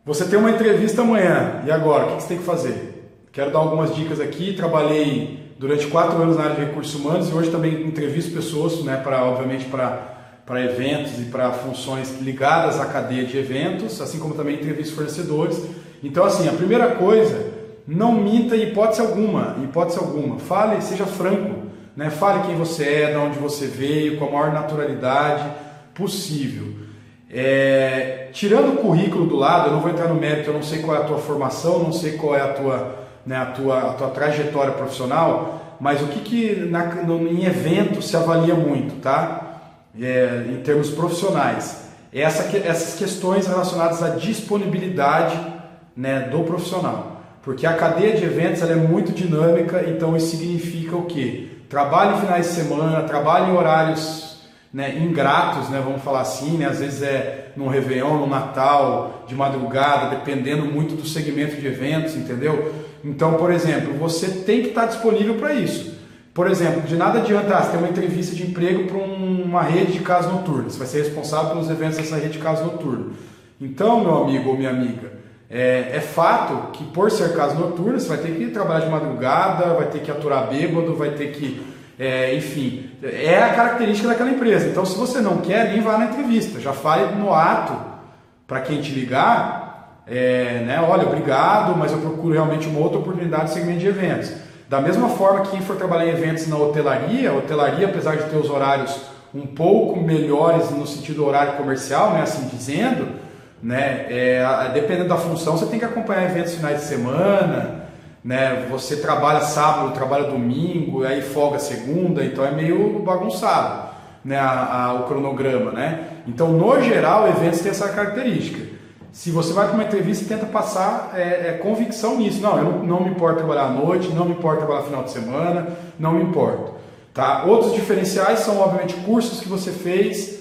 Você tem uma entrevista amanhã, e agora? O que você tem que fazer? Quero dar algumas dicas aqui. Trabalhei durante 4 anos na área de recursos humanos e hoje também entrevisto pessoas, né, obviamente para eventos e para funções ligadas à cadeia de eventos, assim como também entrevisto fornecedores. Então, assim, a primeira coisa, não minta em hipótese alguma. Fale, seja franco, né? Fale quem você é, de onde você veio, com a maior naturalidade possível. Tirando o currículo do lado, eu não vou entrar no mérito, eu não sei qual é a tua formação, não sei qual é a tua trajetória profissional, mas o que em evento se avalia muito, tá? Em termos profissionais, essas questões relacionadas à disponibilidade, né, do profissional, porque a cadeia de eventos ela é muito dinâmica, então isso significa o quê? Trabalho em finais de semana, trabalho em horários, né, ingratos, né, vamos falar assim, né, às vezes no Réveillon, no Natal, de madrugada, dependendo muito do segmento de eventos, entendeu? Então, por exemplo, você tem que estar disponível para isso. Por exemplo, de nada adianta você ter uma entrevista de emprego para uma rede de casas noturnas, você vai ser responsável pelos eventos dessa rede de casas noturnas. Então, meu amigo ou minha amiga, é fato que por ser casa noturna, você vai ter que trabalhar de madrugada, vai ter que aturar bêbado, vai ter que... enfim, é a característica daquela empresa. Então, se você não quer, nem vá na entrevista. Já fale no ato para quem te ligar, né, olha, obrigado, mas eu procuro realmente uma outra oportunidade de segmento de eventos. Da mesma forma que quem for trabalhar em eventos na hotelaria, apesar de ter os horários um pouco melhores no sentido horário comercial, né, assim dizendo, né, dependendo da função, você tem que acompanhar eventos finais de semana, né, você trabalha sábado, trabalha domingo, aí folga segunda, então é meio bagunçado, né, o cronograma, né? Então, no geral, eventos têm essa característica. Se você vai para uma entrevista, tenta passar convicção nisso. Não, eu não me importo trabalhar à noite, não me importo trabalhar final de semana, não me importo. Tá? Outros diferenciais são, obviamente, cursos que você fez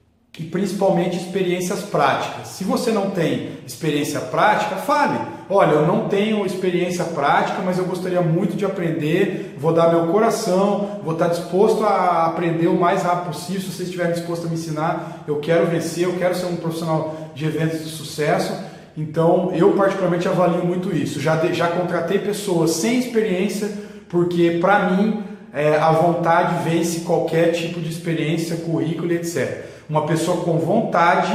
e principalmente experiências práticas. Se você não tem experiência prática, fale. Olha, eu não tenho experiência prática, mas eu gostaria muito de aprender, vou dar meu coração, vou estar disposto a aprender o mais rápido possível. Se vocês estiverem dispostos a me ensinar, eu quero vencer, eu quero ser um profissional de eventos de sucesso. Então, eu particularmente avalio muito isso. Já contratei pessoas sem experiência, porque para mim a vontade vence qualquer tipo de experiência, currículo, etc. Uma pessoa com vontade,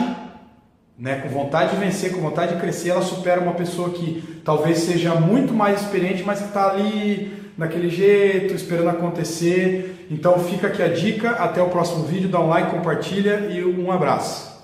né, com vontade de vencer, com vontade de crescer, ela supera uma pessoa que talvez seja muito mais experiente, mas que está ali daquele jeito, esperando acontecer. Então fica aqui a dica, até o próximo vídeo, dá um like, compartilha e um abraço.